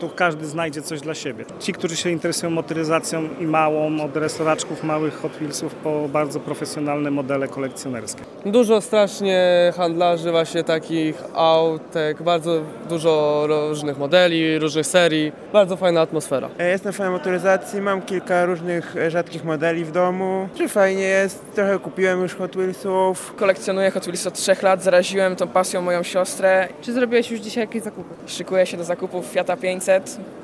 Tu każdy znajdzie coś dla siebie. Ci, którzy się interesują motoryzacją i małą, od restoraczków małych Hot Wheelsów po bardzo profesjonalne modele kolekcjonerskie. Dużo strasznie handlarzy właśnie takich autek, bardzo dużo różnych modeli, różnych serii, bardzo fajna atmosfera. Ja jestem fanem motoryzacji, mam kilka różnych rzadkich modeli w domu. Czy fajnie jest, trochę kupiłem już Hot Wheelsów. Kolekcjonuję Hot Wheels od 3 lat, zaraziłem tą pasją moją siostrę. Czy zrobiłeś już dzisiaj jakieś zakupy? Szykuję się do zakupów Fiata 500.